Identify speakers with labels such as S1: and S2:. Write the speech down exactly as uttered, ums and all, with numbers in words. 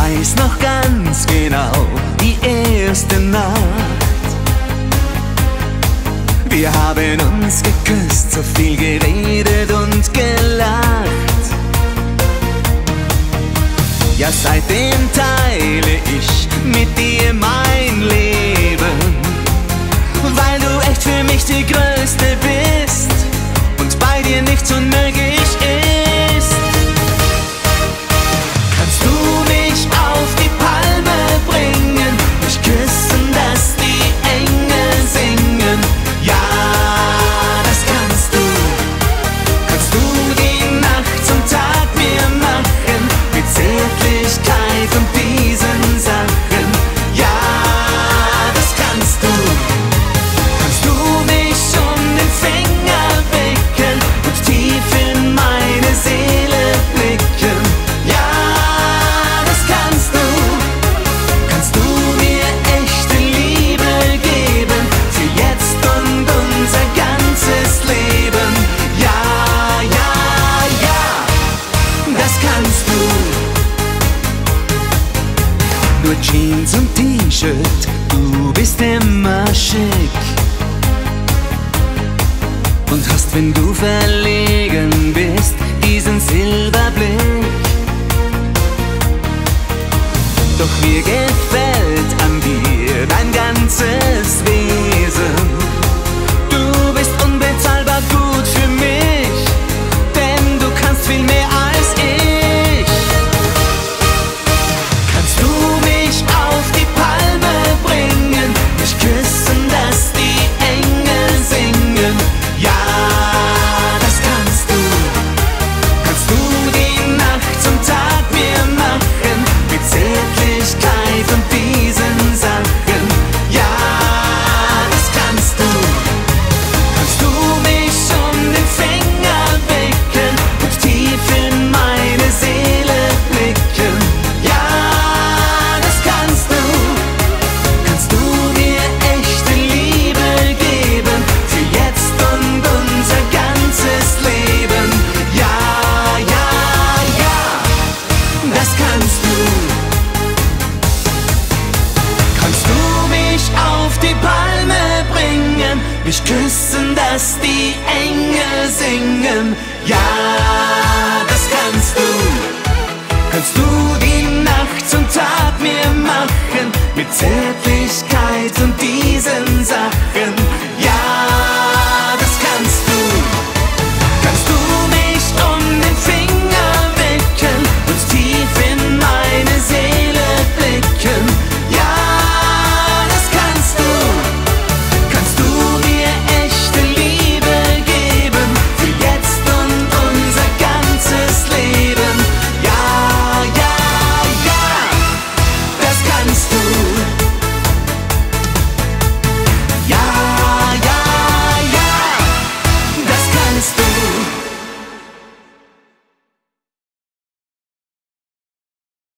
S1: weiß noch ganz genau die erste Nacht. Wir haben uns geküsst, so viel geredet und gelacht. Ja, seitdem teile ich mit dir mein Leben, weil du echt für mich die Größte bist und bei dir nichts unmöglich ist. Kannst du mich auf die Palme bringen, mich küssen, dass die Engel singen? Ja, das kannst du. Kannst du die Nacht zum Tag mir machen, mit Zärtlichkeit und diesen Sachen? Ja, das kannst du. Kannst du mich um den Finger wickeln und tief in meine Seele blicken? Ja, das kannst du. Kannst du mir echte Liebe geben, für jetzt und unser ganzes Leben? Ja, ja, ja, das kannst du. Nur Jeans und T-Shirt, du bist immer schick und hast, wenn du verlegen bist, diesen Silberblick. Doch mir gefällt an dir dein ganzes Wesen. Du bist unbezahlbar gut für mich, denn du kannst viel mehr als ich. Kannst du mich auf die Palme bringen, mich küssen, dass die Engel singen? Ja, das kannst du. Kannst du die Nacht zum Tag mir machen, mit Zärtlichkeit und diesen Sachen? Ja, das kannst du. Kannst du mich um den Finger wickeln und tief in meine Seele blicken? Ja, das kannst du. Kannst du mir echte Liebe geben, für jetzt und unser ganzes Leben? Ja, ja, ja, das kannst du. Kannst du mich auf die Palme bringen, mich küssen, dass die Engel singen? Ja, das kannst du. Kannst du die Nacht zum Tag mir machen, mit Zärtlichkeit